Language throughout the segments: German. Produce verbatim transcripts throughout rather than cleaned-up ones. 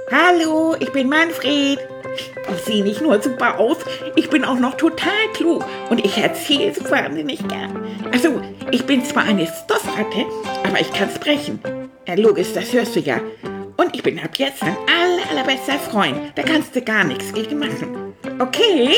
Hallo, ich bin Manfred. Ich sehe nicht nur super aus, ich bin auch noch total klug und ich erzähle so wahnsinnig gern. Also, ich bin zwar eine Stoffratte, aber ich kann sprechen. Ja, logisch, das hörst du ja. Und ich bin ab jetzt dein aller, allerbester Freund. Da kannst du gar nichts gegen machen. Okay?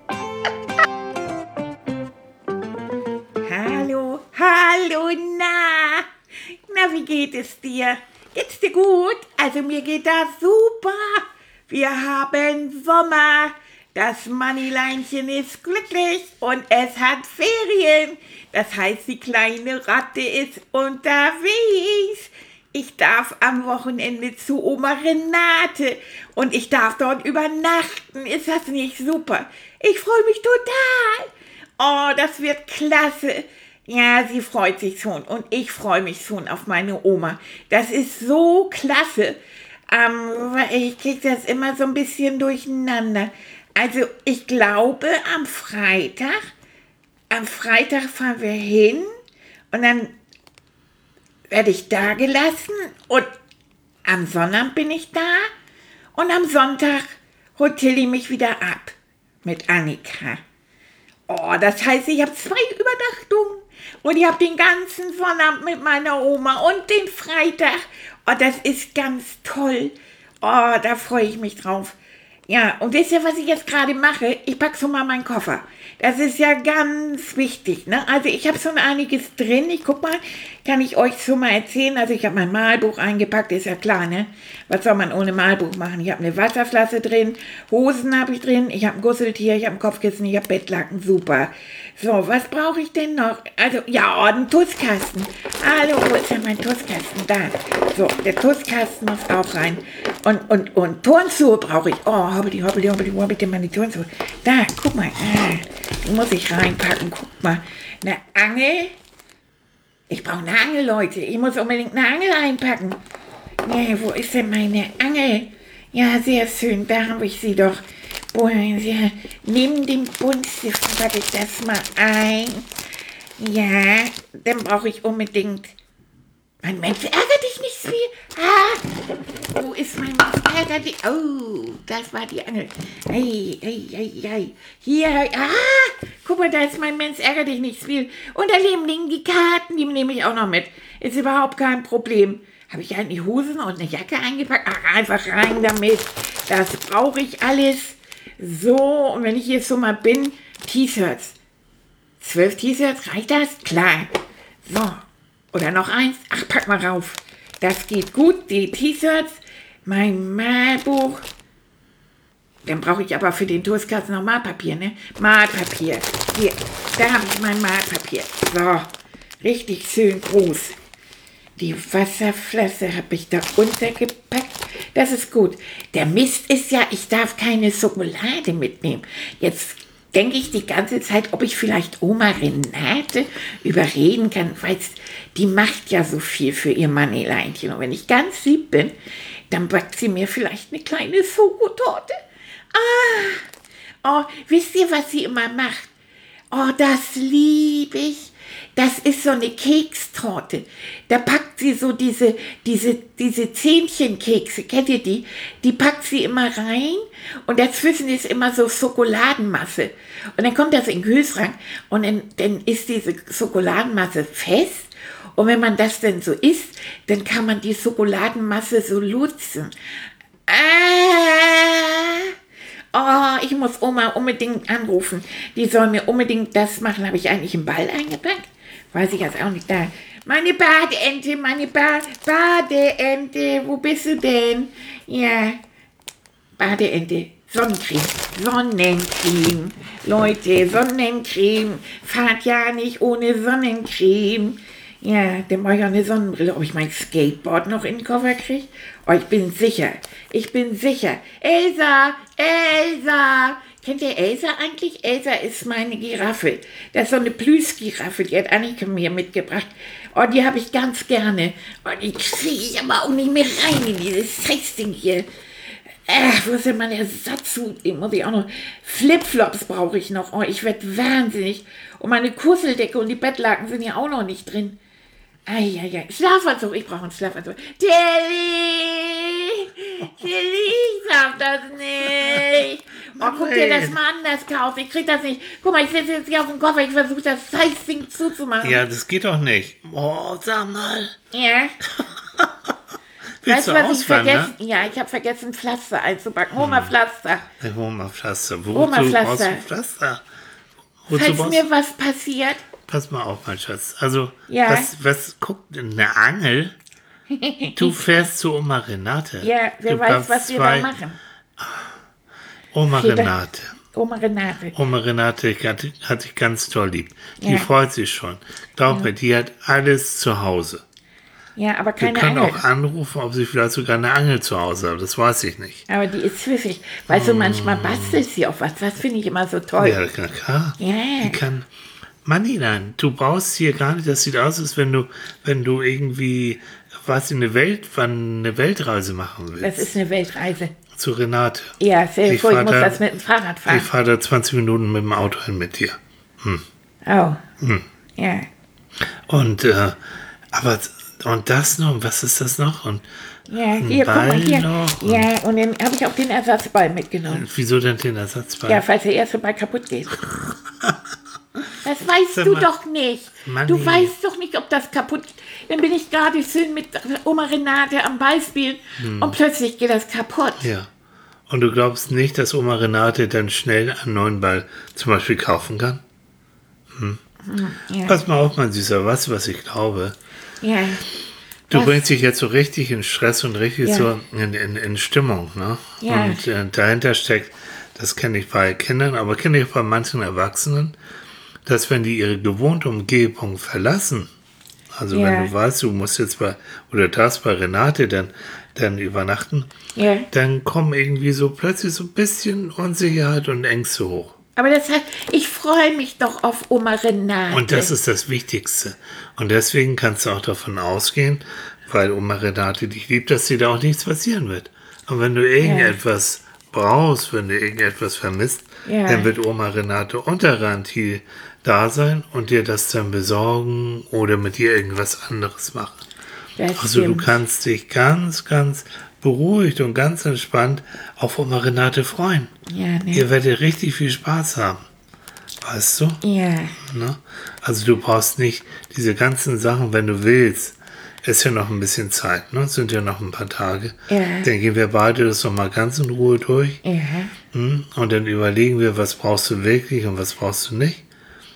Hallo, hallo, na? Na, wie geht es dir? Geht's dir gut? Also mir geht das super. Wir haben Sommer. Das Mannileinchen ist glücklich und es hat Ferien. Das heißt, die kleine Ratte ist unterwegs. Ich darf am Wochenende zu Oma Renate und ich darf dort übernachten. Ist das nicht super? Ich freue mich total. Oh, das wird klasse. Ja, sie freut sich schon und ich freue mich schon auf meine Oma. Das ist so klasse. Ähm, ich kriege das immer so ein bisschen durcheinander. Also ich glaube am Freitag, am Freitag fahren wir hin und dann werde ich da gelassen und am Sonnabend bin ich da und am Sonntag holt Tilly mich wieder ab mit Annika. Oh, das heißt, ich habe zwei Übernachtungen und ich habe den ganzen Sonnabend mit meiner Oma und den Freitag. Oh, das ist ganz toll. Oh, da freue ich mich drauf. Ja, und wisst ihr, was ich jetzt gerade mache? Ich packe so mal meinen Koffer. Das ist ja ganz wichtig, ne? Also ich habe schon einiges drin. Ich guck mal, kann ich euch so mal erzählen. Also ich habe mein Malbuch eingepackt, ist ja klar, ne? Was soll man ohne Malbuch machen? Ich habe eine Wasserflasche drin, Hosen habe ich drin, ich habe ein Gusseltier, ich habe ein Kopfkissen, ich habe Bettlaken, super. So, was brauche ich denn noch? Also, ja, oh, einen Tutzkasten. Hallo, wo ist denn mein Tutzkasten? Da. So, der Tutzkasten muss auch rein. Und, und, und Turnschuhe brauche ich. Oh, hoppeli, hoppeli, hoppeli, wo habe ich denn meine Turnschuhe? Da, guck mal. Ah, die muss ich reinpacken, guck mal. Eine Angel. Ich brauche eine Angel, Leute. Ich muss unbedingt eine Angel einpacken. Nee, wo ist denn meine Angel? Ja, sehr schön, da habe ich sie doch. Oh, ja, neben dem Buntstift packe ich das mal ein. Ja, dann brauche ich unbedingt... Mein Mensch, ärgere dich nicht so viel. Ah, wo ist mein Mensch, ärgere dich? Oh, das war die Angel. Ei, ei, ei, ei. Hier, ah, guck mal, da ist mein Mensch, ärgere dich nicht so viel. Und daneben liegen die Karten, die nehme ich auch noch mit. Ist überhaupt kein Problem. Habe ich eigentlich Hosen und eine Jacke eingepackt? Ach, einfach rein damit. Das brauche ich alles. So, und wenn ich jetzt so mal bin, T-Shirts. Zwölf T-Shirts, reicht das? Klar. So, oder noch eins. Ach, pack mal rauf. Das geht gut, die T-Shirts, mein Malbuch. Dann brauche ich aber für den Toastkasten noch Malpapier, ne? Malpapier. Hier, da habe ich mein Malpapier. So, richtig schön groß. Die Wasserflasche habe ich da untergepackt. Das ist gut. Der Mist ist ja, ich darf keine Schokolade mitnehmen. Jetzt denke ich die ganze Zeit, ob ich vielleicht Oma Renate überreden kann. Weißt, die macht ja so viel für ihr Manneleinchen. Und wenn ich ganz lieb bin, dann backt sie mir vielleicht eine kleine Schokotorte. Ah, oh, wisst ihr, was sie immer macht? Oh, das liebe ich. Das ist so eine Kekstorte. Da packt sie so diese, diese, diese Zähnchenkekse, kennt ihr die? Die packt sie immer rein und dazwischen ist immer so Schokoladenmasse. Und dann kommt das in den Kühlschrank und dann, dann ist diese Schokoladenmasse fest. Und wenn man das dann so isst, dann kann man die Schokoladenmasse so lutzen. Ah! Oh, ich muss Oma unbedingt anrufen. Die soll mir unbedingt das machen. Habe ich eigentlich einen Ball eingepackt? Weiß ich jetzt auch nicht. Da. Meine Badeente, meine ba Badeente. Wo bist du denn? Ja, Badeente. Sonnencreme. Sonnencreme. Leute, Sonnencreme. Fahrt ja nicht ohne Sonnencreme. Ja, dann brauche ich auch eine Sonnenbrille. Ob ich mein Skateboard noch in den Koffer kriege? Oh, ich bin sicher. Ich bin sicher. Elsa! Elsa! Kennt ihr Elsa eigentlich? Elsa ist meine Giraffe. Das ist so eine Plüschgiraffe, die hat Annika mir mitgebracht. Oh, die habe ich ganz gerne. Oh, die kriege ich aber auch nicht mehr rein in dieses Scheißding hier. Ach, wo ist denn mein Ersatzhut? Den muss ich auch noch. Flipflops brauche ich noch. Oh, ich werde wahnsinnig. Und meine Kuscheldecke und die Bettlaken sind ja auch noch nicht drin. Eieiei. Schlafanzug. Ich brauche einen Schlafanzug. Tilly! Ich darf das nicht. Oh, guck dir das mal an, das Chaos. Ich krieg das nicht. Guck mal, ich sitze jetzt hier auf dem Koffer. Ich versuche das Scheißding zuzumachen. Ja, das geht doch nicht. Oh, sag mal. Ja. Willst Weißt du du, was ich ausfahren, vergessen? ne? Ja, ich habe vergessen, Pflaster einzupacken. Hol mal Pflaster. Ich hol mal Pflaster. Hol mal Wozu Pflaster. brauchst du Pflaster? Wozu Falls brauchst mir was passiert. Pass mal auf, mein Schatz. Also, Ja. was, was guckt eine Angel? Du fährst zu Oma Renate. Ja, wer du weiß, kannst was wir zwei- da machen. Oma Viele- Renate. Oma Renate. Oma Renate hat, hat dich ganz toll lieb. Die Ja. freut sich schon. Glaub mir, die hat alles zu Hause. Ja, aber Wir keine können Angel. auch anrufen, ob sie vielleicht sogar eine Angel zu Hause hat. Das weiß ich nicht. Aber die ist pfiffig. Weißt du, manchmal bastelt sie auf was. Das finde ich immer so toll. Ja, na klar. Ja. Die kann. Manni, nein, du brauchst hier gar nicht, das sieht aus, als wenn du, wenn du irgendwie was in eine Welt, wann eine Weltreise machen willst. Das ist eine Weltreise. Zu Renate. Ja, stell dir Ich vor, ich fahr muss da- das mit dem Fahrrad Ich fahren. fahre da zwanzig Minuten mit dem Auto hin mit dir. Oh. Hm. Ja. Und, äh, aber, und das noch, und was ist das noch? Und Ja, hier, guck mal Ball hier. noch und- Ja, und dann habe ich auch den Ersatzball mitgenommen. wieso denn den Ersatzball? Ja, falls der erste Ball kaputt geht. Das weißt Sag du mal, doch nicht. Manni. Du weißt doch nicht, ob das kaputt geht. Dann bin ich gerade schön mit Oma Renate am Ball spielen und plötzlich geht das kaputt. Hm. Ja. Und du glaubst nicht, dass Oma Renate dann schnell einen neuen Ball zum Beispiel kaufen kann? Ja. Pass mal auf, mein Süßer, weißt du, was ich glaube? Ja. Du Was? bringst dich jetzt so richtig in Stress und richtig Ja. so in, in, in Stimmung, ne? Ja. Und äh, dahinter steckt, das kenne ich bei Kindern, aber kenne ich bei manchen Erwachsenen, dass wenn die ihre gewohnte Umgebung verlassen, also Ja. wenn du weißt, du musst jetzt bei, oder darfst bei Renate dann, dann übernachten, Ja. dann kommen irgendwie so plötzlich so ein bisschen Unsicherheit und Ängste hoch. Aber das heißt, ich freue mich doch auf Oma Renate. Und das ist das Wichtigste. Und deswegen kannst du auch davon ausgehen, weil Oma Renate dich liebt, dass dir da auch nichts passieren wird. Und wenn du irgendetwas brauchst, wenn du irgendetwas vermisst, Ja. dann wird Oma Renate unter Garantie da sein und dir das dann besorgen oder mit dir irgendwas anderes machen. Das Also du stimmt. kannst dich ganz, ganz beruhigt und ganz entspannt auf Oma Renate freuen. Ja, ne? Ihr werdet richtig viel Spaß haben. Weißt du? Ja. Ne? Also du brauchst nicht diese ganzen Sachen, wenn du willst. Ist ja noch ein bisschen Zeit, ne? Es sind ja noch ein paar Tage. Ja. Dann gehen wir beide das noch mal ganz in Ruhe durch. Ja. Hm? Und dann überlegen wir, was brauchst du wirklich und was brauchst du nicht.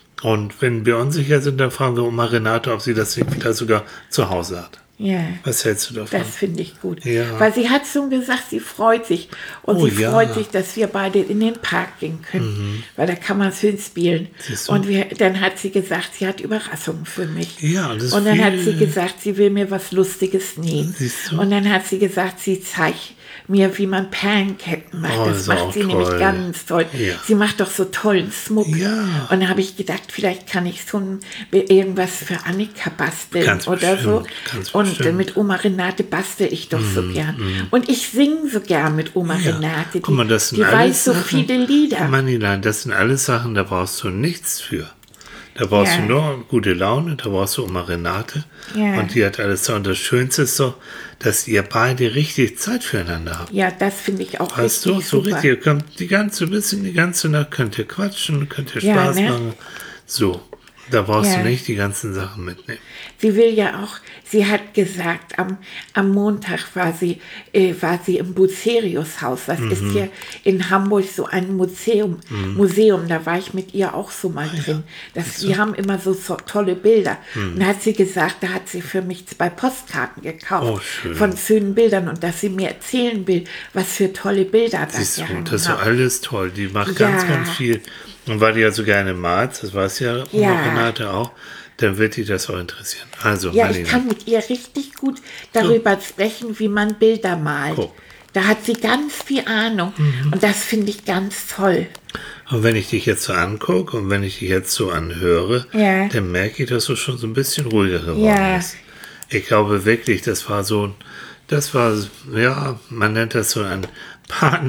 Und wenn wir unsicher sind, dann fragen wir Oma Renate, ob sie das nicht wieder sogar zu Hause hat. Ja. Was hältst du davon? Das finde ich gut. Ja. Weil sie hat schon gesagt, sie freut sich. Und Oh, sie ja. freut sich, dass wir beide in den Park gehen können. Weil da kann man schön spielen. Siehst du? Und wir, dann hat sie gesagt, sie hat Überraschungen für mich. Ja, das ist Und dann hat viel- sie gesagt, sie will mir was Lustiges nähen. Siehst du? Und dann hat sie gesagt, sie zeigt mir, wie man Perlenketten macht. Oh, das ist macht auch sie nämlich toll. ganz toll. Ja. Sie macht doch so tollen Schmuck. Ja. Und dann habe ich gedacht, vielleicht kann ich so ein, irgendwas für Annika basteln Ganz oder so. bestimmt, ganz Und bestimmt. äh, mit Oma Renate bastel ich doch so gern. Und ich singe so gern mit Oma Ja. Renate. Die, Guck mal, das sind die alles weiß so Sachen- viele Lieder. Manilein, das sind alles Sachen, da brauchst du nichts für. Da brauchst Ja. du nur gute Laune, da brauchst du Oma Renate. Ja. Und die hat alles so. Und das Schönste ist so, dass ihr beide richtig Zeit füreinander habt. Ja, das finde ich auch Weißt du, richtig so super. richtig, ihr kommt die ganze, bisschen die ganze Nacht, könnt ihr quatschen, könnt ihr Ja, Spaß ne? machen. So, da brauchst Ja. du nicht die ganzen Sachen mitnehmen. Sie will ja auch, sie hat gesagt, am, am Montag war sie, äh, war sie im Bucerius-Haus. Das ist Mhm. hier in Hamburg so ein Museum. Museum, da war ich mit ihr auch so mal Ah, drin. Das, die haben immer so, so tolle Bilder. Mhm. Und da hat sie gesagt, da hat sie für mich zwei Postkarten gekauft Oh, schön. von schönen Bildern und dass sie mir erzählen will, was für tolle Bilder das Siehst du, gehangen das ist so haben. alles toll. Die macht Ja. ganz, ganz viel. Und weil die ja so gerne malt, das weiß ja Oma Ja. Renate auch, dann wird die das auch interessieren. Also, Ja, Marlene, ich kann mit ihr richtig gut darüber sprechen, wie man Bilder malt. Guck. Da hat sie ganz viel Ahnung und das finde ich ganz toll. und wenn ich dich jetzt so angucke und wenn ich dich jetzt so anhöre, Ja. dann merke ich, dass du schon so ein bisschen ruhiger geworden Ja. bist. Ich glaube wirklich, das war so, das war, ja, man nennt das so ein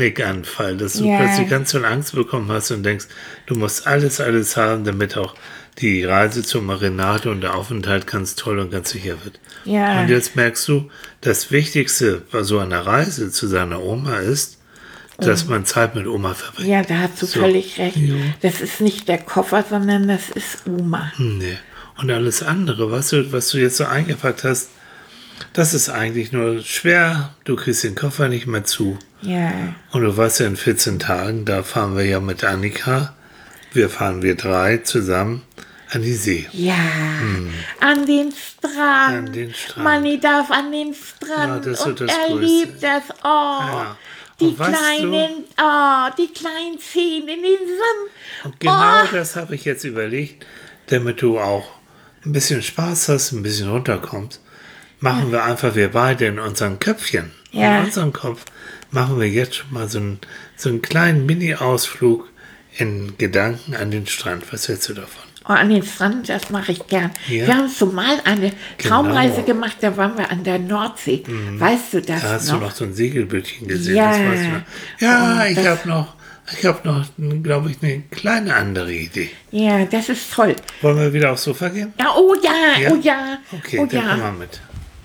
Panikanfall, dass du Ja. plötzlich ganz viel Angst bekommen hast und denkst, du musst alles, alles haben, damit auch die Reise zur Marinade und der Aufenthalt ganz toll und ganz sicher wird. Ja. Und jetzt merkst du, das Wichtigste bei so einer Reise zu seiner Oma ist, dass man Zeit mit Oma verbringt. Ja, da hast du So. völlig recht. Ja. Das ist nicht der Koffer, sondern das ist Oma. Nee. Und alles andere, was du, was du jetzt so eingepackt hast, das ist eigentlich nur schwer. Du kriegst den Koffer nicht mehr zu. Ja. Und du weißt ja, in vierzehn Tagen, da fahren wir ja mit Annika, wir fahren wir drei zusammen an die See. Ja, an den Strand. An den Strand. Manni darf an den Ja, Strand das ist so und das er Größte. liebt das. Oh, Ja. die Und weißt kleinen, oh, die kleinen Zehen in den Sand. Und genau Oh. das habe ich jetzt überlegt, damit du auch ein bisschen Spaß hast, ein bisschen runterkommst. Machen wir einfach, wir beide in unseren Köpfchen, Ja. in unserem Kopf, machen wir jetzt schon mal so einen, so einen kleinen Mini-Ausflug in Gedanken an den Strand. Was hältst du davon? Oh, an den Strand, das mache ich gern. Ja. Wir haben schon mal eine Traumreise Genau. gemacht, da waren wir an der Nordsee. Weißt du das Da hast noch? du noch so ein Segelbötchen gesehen. Ja. Das weißt du noch. Ja, Oh, ich das- habe noch, ich habe noch, glaube ich, eine kleine andere Idee. Ja, das ist toll. Wollen wir wieder aufs Sofa gehen? Ja, oh ja, Ja? oh ja, Okay, oh dann komm ja. mal mit.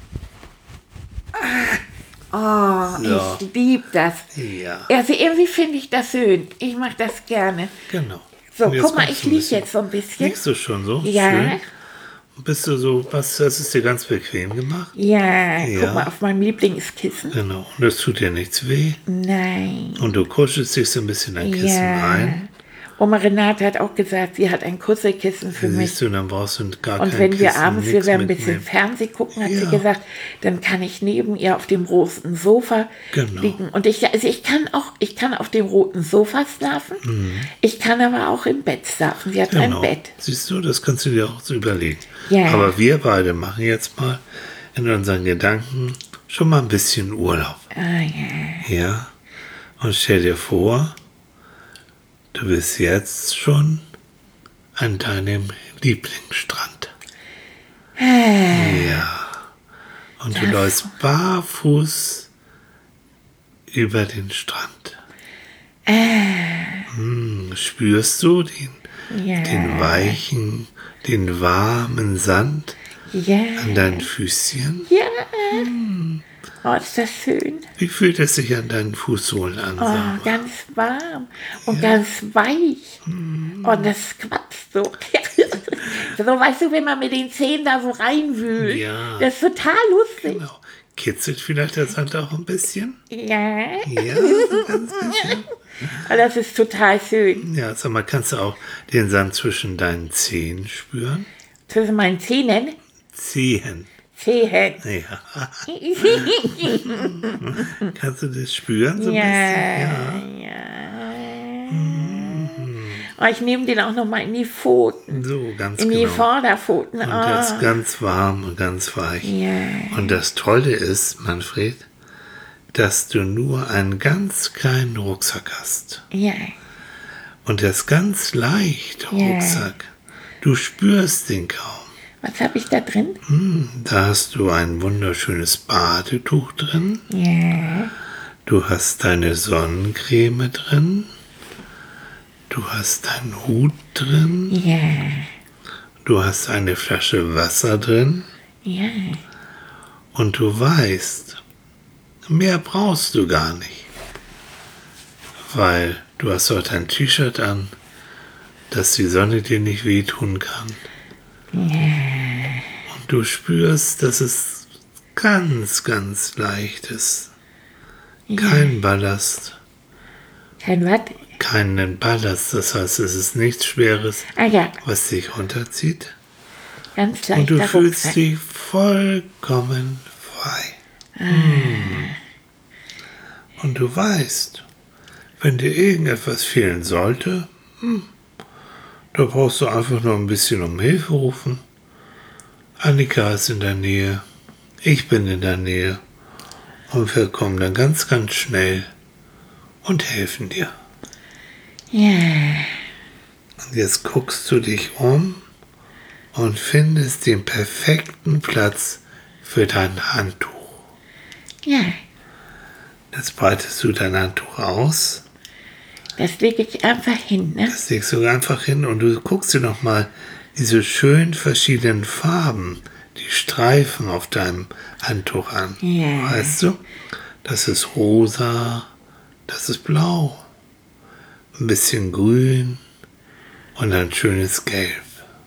Oh, So. ich liebe das. Ja, Also irgendwie finde ich das schön. Ich mache das gerne. genau. So, Und jetzt guck mal, kommst ich du ein liege bisschen- jetzt so ein bisschen. Liegst du schon so? Ja. Schön. Bist du so, was, hast es dir ganz bequem gemacht? Ja, Ja. guck mal auf meinem Lieblingskissen. Genau. Und es tut dir nichts weh. Nein. Und du kuschelst dich so ein bisschen ein Kissen Ja. ein. Oma Renate hat auch gesagt, sie hat ein Kuschelkissen für mich. Siehst du, dann brauchst du gar Und kein wenn wir Kissen, abends, wir nichts werden ein bisschen mitnehmen. Fernsehen gucken, hat sie Ja. gesagt, dann kann ich neben ihr auf dem roten Sofa Genau. liegen. Und ich, also ich kann auch, ich kann auf dem roten Sofa schlafen. Ich kann aber auch im Bett schlafen. Sie hat Genau. ein Bett. Siehst du, das kannst du dir auch so überlegen. Ja. Aber wir beide machen jetzt mal in unseren Gedanken schon mal ein bisschen Urlaub. Ah ja. Ja. Und stell dir vor, du bist jetzt schon an deinem Lieblingsstrand. Ja. Und du läufst barfuß über den Strand. Hm, spürst du den, Ja. den weichen, den warmen Sand Ja. an deinen Füßchen? Ja. Oh, ist das schön. Wie fühlt es sich an deinen Fußsohlen an? Oh, Sarah? ganz warm und ganz weich. Und das quatscht so. So, weißt du, wenn man mit den Zähnen da so reinwühlt. Ja. Das ist total lustig. Genau. Kitzelt vielleicht der Sand auch ein bisschen? Ja. Ja, so ganz bisschen. Aber das ist total schön. Ja, sag mal, kannst du auch den Sand zwischen deinen Zehen spüren? Zwischen meinen Zähnen. Zehen. Zehen. Ja. Kannst du das spüren so ein Ja. bisschen? Ja. Oh, ich nehme den auch noch mal in die Pfoten. Ja. So, ganz In die genau. Vorderpfoten. Und das Oh. ist ganz warm und ganz weich. Ja. Und das Tolle ist, Manfred, dass du nur einen ganz kleinen Rucksack hast. Ja. Und der ist ganz leicht, Ja. Rucksack. Du spürst den kaum. Was habe ich da drin? Hm, da hast du ein wunderschönes Badetuch drin. Ja. Du hast deine Sonnencreme drin. Du hast deinen Hut drin. Ja. Du hast eine Flasche Wasser drin. Ja. Und du weißt, mehr brauchst du gar nicht. Weil du hast dort ein T-Shirt an, dass die Sonne dir nicht wehtun kann. Und du spürst, dass es ganz, ganz leicht ist. Kein Ballast. Kein was? Keinen Ballast, das heißt, es ist nichts Schweres, Ah ja, was dich runterzieht. ganz Und du leichter fühlst Rucksack. dich vollkommen frei. Hm. Und du weißt, wenn dir irgendetwas fehlen sollte, hm, da brauchst du einfach nur ein bisschen um Hilfe rufen. Annika ist in der Nähe, ich bin in der Nähe und wir kommen dann ganz, ganz schnell und helfen dir. Ja. Und jetzt guckst du dich um und findest den perfekten Platz für dein Handtuch. Ja. Jetzt breitest du dein Handtuch aus, Das lege ich einfach hin, ne? das legst du einfach hin und du guckst dir nochmal diese schön verschiedenen Farben, die Streifen auf deinem Handtuch an. Ja. Weißt du? Das ist rosa, das ist blau, ein bisschen grün und ein schönes Gelb.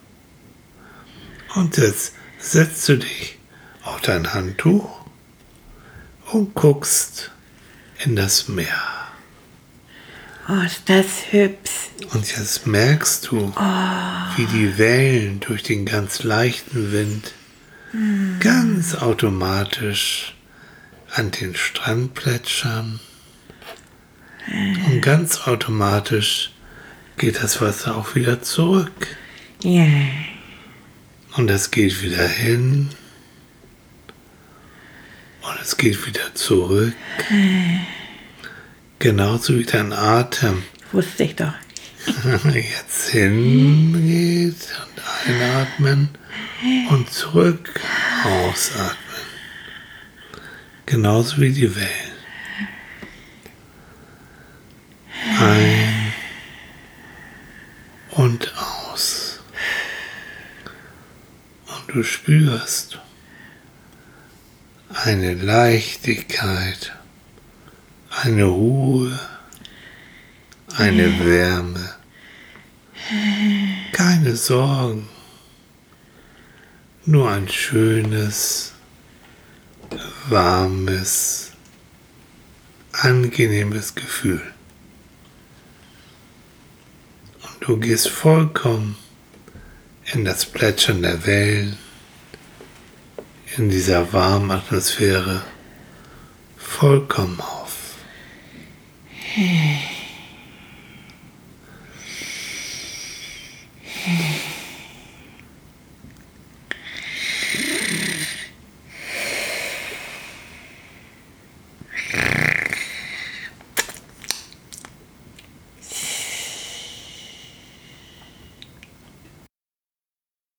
Und jetzt setzt du dich auf dein Handtuch und guckst in das Meer. Oh, ist das hübsch. Und jetzt merkst du, wie die Wellen durch den ganz leichten Wind ganz automatisch an den Strand plätschern. Und ganz automatisch geht das Wasser auch wieder zurück. Ja. Und es geht wieder hin. Und es geht wieder zurück. Genauso wie dein Atem Wusste ich doch. jetzt hingeht und einatmen und zurück ausatmen. Genauso wie die Wellen. Ein und aus. Und du spürst eine Leichtigkeit, eine Ruhe, eine Wärme, keine Sorgen, nur ein schönes, warmes, angenehmes Gefühl. Und du gehst vollkommen in das Plätschern der Wellen, in dieser warmen Atmosphäre vollkommen auf.